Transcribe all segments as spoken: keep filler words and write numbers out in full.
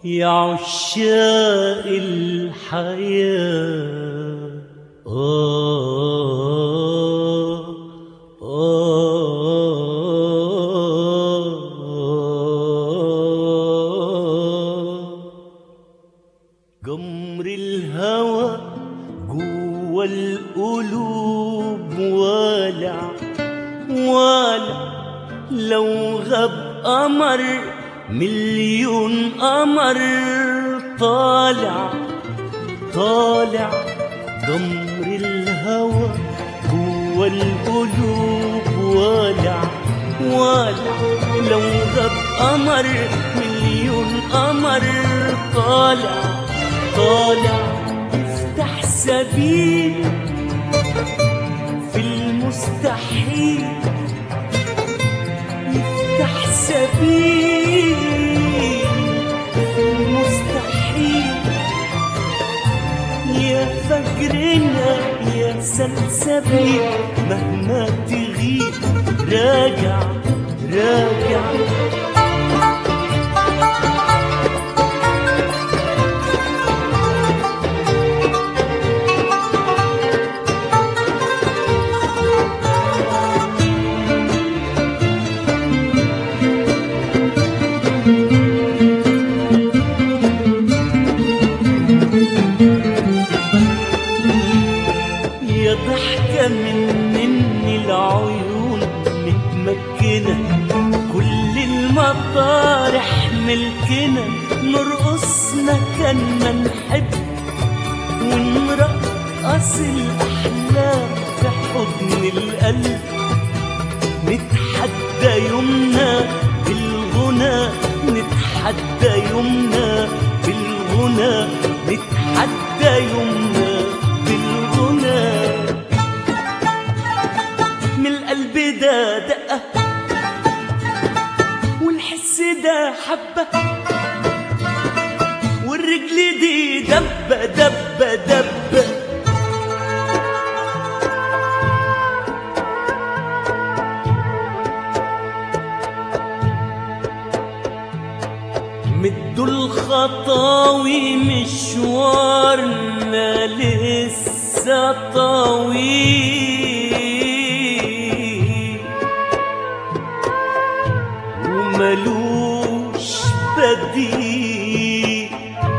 يا عشاق الحياة. آه آه جمر الهوى جوا القلوب والع والع، لو غاب قمر مليون قمر طالع طالع. جمر الهوى جوا القلوب والع والع، لو غاب قمر مليون قمر طالع طالع. افتح سبيل في المستحيل، يفتح سبيل في المستحيل. يا فجرنا يا سلسبيل، مهما تغيب راجع راجع. يا ضحكة مني العيون متمكنة، كل المطارح ملكنا، نرقص مكان ما نحب ونرقص الأحلام في حضن القلب. نتحدى يومنا بالغنى، نتحدى يومنا بالغنى، نتحدى يومنا بالغنى. من القلب ده دقة والحس ده حبة، والرجل دي دبة دبة دبة. مدوا الخطاوي مشوارنا لسه طويل، وملوش بديل،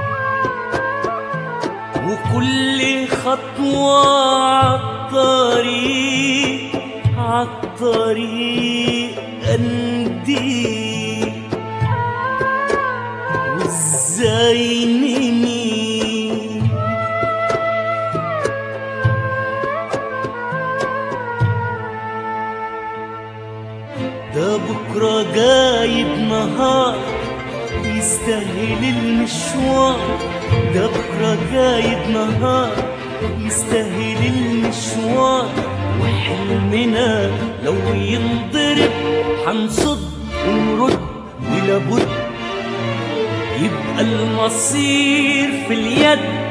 وكل خطوة عالطريق عالطريق قنديل. وازاي نميل ده بكرة جايب نهار يستاهل المشوار، ده بكرة جايب نهار يستاهل المشوار. وحلمنا لو ينضرب حنصد ونرد، ولابد يبقى المصير في اليد.